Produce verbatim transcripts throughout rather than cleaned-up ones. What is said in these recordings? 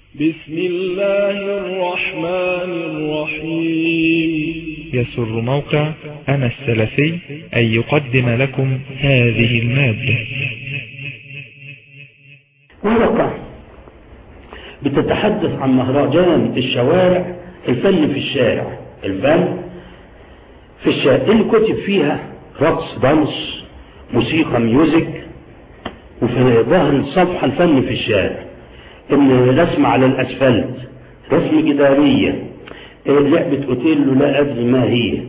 بسم الله الرحمن الرحيم. يسر موقع أنا السلفي أن يقدم لكم هذه المادة. ورقة بتتحدث عن مهرجان الشوارع، الفن في الشارع، الفن في الشارع اللي كتب فيها رقص، دانس، موسيقى، ميوزك، وفي ظهر الصفحة الفن في الشارع، ان رسم على الاسفلت، رسم جدارية، لعبة اوتيلو لا ادري ما هي،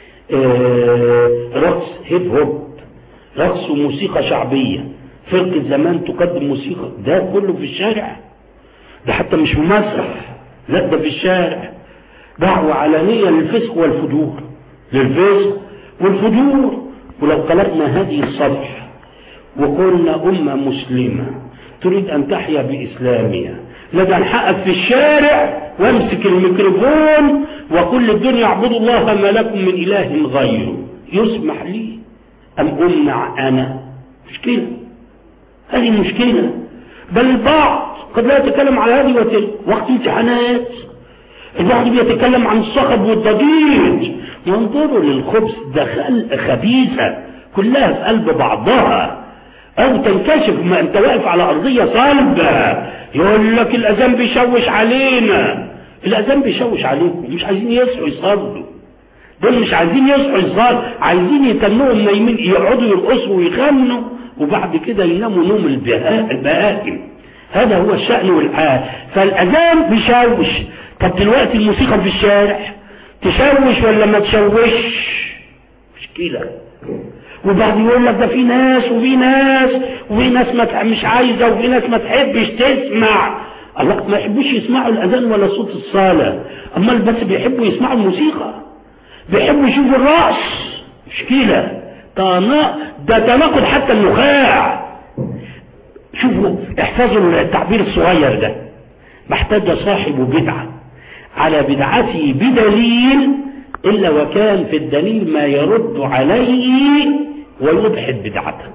رقص هيب هوب، رقص وموسيقى شعبية، فرقة زمان تقدم موسيقى، ده كله في الشارع. ده حتى مش في مسرح، لا ده في الشارع. دعوة علنية للفسق والفجور، للفسق والفجور. ولو قلبنا هذه الصفحة وقلنا أمة مسلمة تريد أن تحيا بإسلامها، لدى نحقق في الشارع وامسك الميكروفون وكل الدنيا اعبدوا الله ما لكم من إله غيره، يسمح لي أم أمنع أنا؟ مشكلة، هذه مشكلة. بل البعض قد لا يتكلم على هذه وتلك، وقت امتحانات البعض بيتكلم عن الصخب والضجيج. وانظروا للخبز، ده خبيثة كلها في قلب بعضها، او تنكشف ما انت واقف على ارضية صلبة. يقول لك الاذان بيشوش علينا، الاذان بيشوش عليكم، مش عايزين يصحوا يصلوا، دول مش عايزين يصحوا يصلوا، عايزين يتنوا نايمين، يقعدوا يرقصوا ويغنوا وبعد كده يناموا نوم البهائم. هذا هو الشأن والحال. فالاذان بيشوش. طب دلوقتي الموسيقى في الشارع تشوش ولا ما تشوش؟ مشكلة. وبعد يقول لك ده في ناس وفي ناس وفي ناس ما مش عايزة وفي ناس ما تحبش تسمع. الله، ما يحبوش يسمعوا الأذان ولا صوت الصلاة، أما بس بيحبوا يسمعوا الموسيقى، بيحبوا يشوفوا الرقص. مشكلة. ده تناقض حتى النخاع. شوفوا، احفظوا التعبير الصغير ده: ما احتج صاحب بدعة على بدعته بدليل إلا وكان في الدليل ما يرد عليه ويبحث بدعته.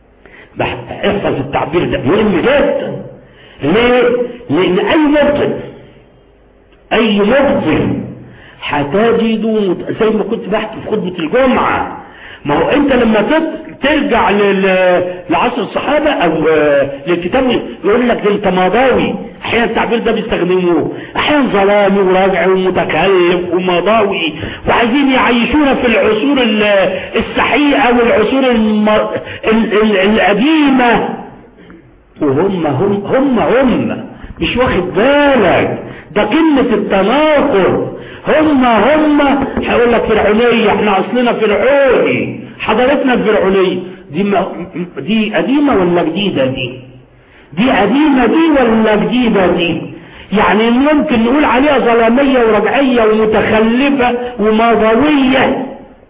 احفظ التعبير ده، مهم جدا. ليه؟ لأن أي مبطل أي مبطل هتجده زي ما كنت بحكي في خطبة الجمعة. ما هو أنت لما ترجع لعصر الصحابة أو للكتاب يقول لك ده أنت مضاوي. أحيانا التعبير ده بيستخدموه، أحيانا ظلامي وراجع ومتكلف ومضاوي، وعايزين يعيشونا في العصور السحيقة والعصور القديمة، وهم هم هم هم مش واخد بالك. ده قمة التناقض. هم هم هيقول لك فرعونية، احنا اصلنا فرعوني، حضارتنا الفرعونية دي دي قديمة ولا جديدة؟ دي دي قديمة دي ولا جديدة دي؟ يعني ممكن نقول عليها ظلامية ورجعية ومتخلفة وماضوية.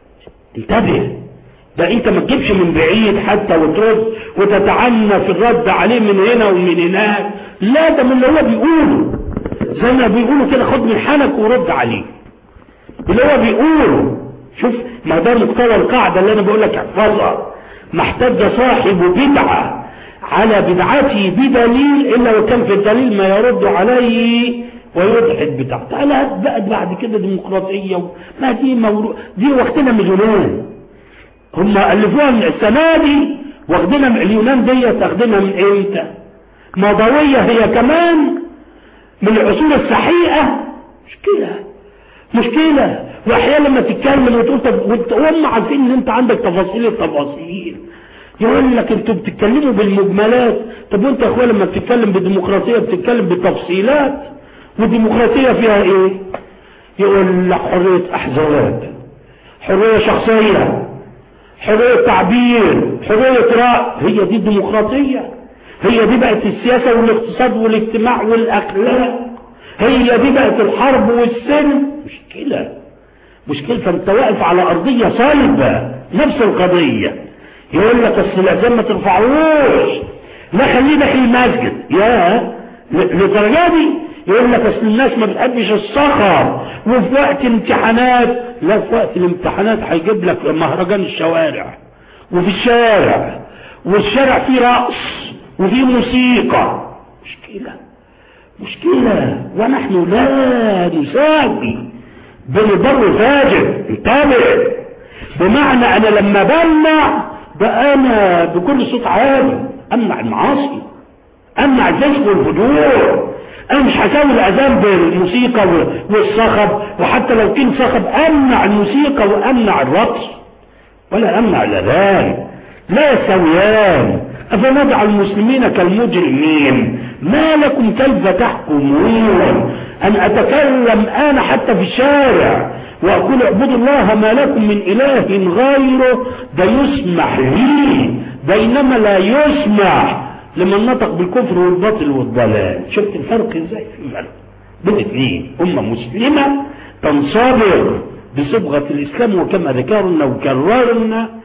انتبه، ده انت ما تجيبش من بعيد حتى وترد وتتعنى في الرد عليه من هنا ومن هناك. لا، ده من اللي هو بيقوله، زي ما بيقولوا كده، خد من حنك ورد عليه اللي هو بيقوله. شوف، ما ده مقتضى القاعدة اللي انا بقول لك احفظها: ما احتج صاحب بدعة على بدعته بدليل إلا وكان في الدليل ما يرد عليه ويضحك بدعته. تعالى بقى بعد كده ديمقراطية، ما دي مورو... دي واخدنا من اليونان، هم ألفوها من السنة دي، واخدنا من اليونان دي. تاخدنا من امتى؟ ماضوية هي كمان من العصور السحيقة. مشكلة مشكلة. واحيانا لما تتكلم وتقول طب وهم عارفين ان انت عندك تفاصيل التفاصيل، يقول لك انتوا بتتكلموا بالمجملات. طب وانت يا اخويا لما بتتكلم بالديمقراطية بتتكلم بالتفصيلات؟ والديمقراطية فيها ايه؟ يقول لك حرية احزاب، حرية شخصية، حرية تعبير، حرية رأي. هي دي الديمقراطية؟ هي دي بقت السياسة والاقتصاد والاجتماع والاخلاق؟ هي دي بقت الحرب والسلم؟ مشكلة مشكلة. فانت واقف على ارضية صلبة. نفس القضية يقول لك اصل الاذان ما ترفعوش، لا خليه داخل المسجد. يا للدرجه دي؟ يقول لك اصل الناس ما بتحبش الصخب، وفي وقت امتحانات. لا، في وقت الامتحانات هيجيب لك مهرجان الشوارع، وفي الشارع والشارع فيه رقص وفيه موسيقى. مشكله مشكلة، ونحن لا نساوي بين البر والفاجر. انتبه، بمعنى انا لما بمنع ده انا بكل صوت عالي امنع المعاصي، امنع الفسق والفجور. انا مش هساوي الاذان بالموسيقى والصخب، وحتى لو كان صخب امنع الموسيقى وامنع الرقص ولا امنع الاذان، لا يستويان. افنجعل المسلمين كالمجرمين؟ ما لكم كيف تحكمون؟ ان اتكلم انا حتى في الشارع واقول اعبدوا الله ما لكم من اله غيره، ده يسمح لي، بينما لا يسمح لمن نطق بالكفر والباطل والضلال. شفت الفرق ازاي في الملك بين اثنين؟ امه مسلمه تنصبر بصبغه الاسلام، وكما ذكرنا وكررنا